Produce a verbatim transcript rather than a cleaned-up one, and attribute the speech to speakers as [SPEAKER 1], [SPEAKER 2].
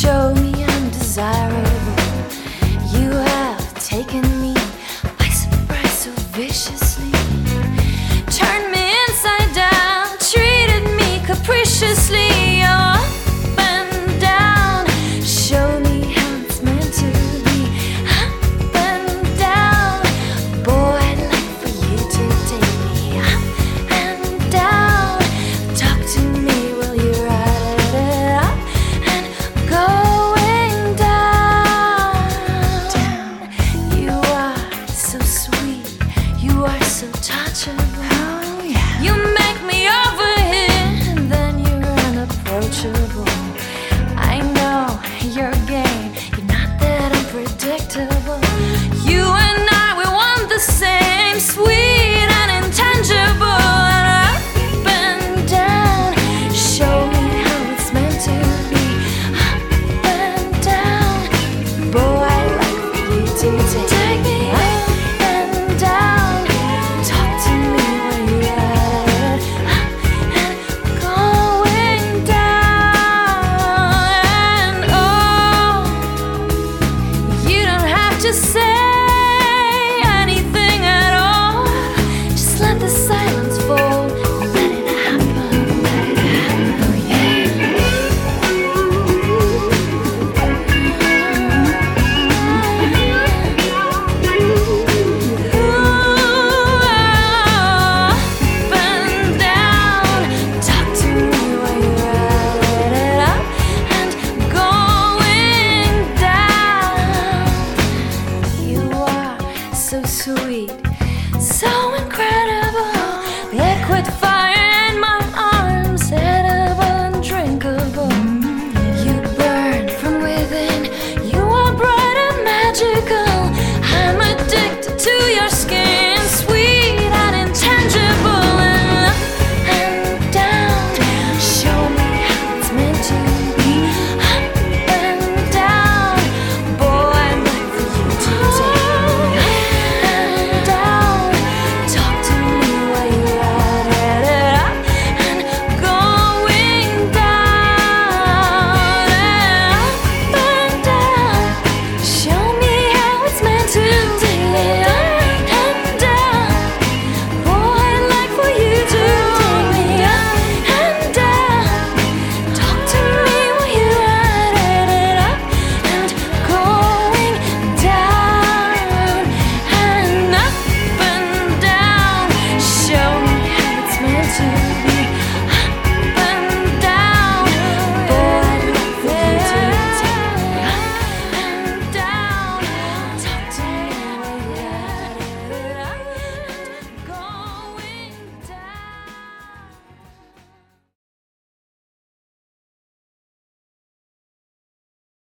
[SPEAKER 1] show me I'm desirable. You have taken me by surprise so viciously, turned me inside down, treated me capriciously. You're up and down, show me how it's meant to be. Up and down, boy, I'd like for you to take me up and down. Talk to me while you're at it, up and going down. Down. You are so sweet, you are so touchable. Oh, yeah. You make me over here, and then you're unapproachable.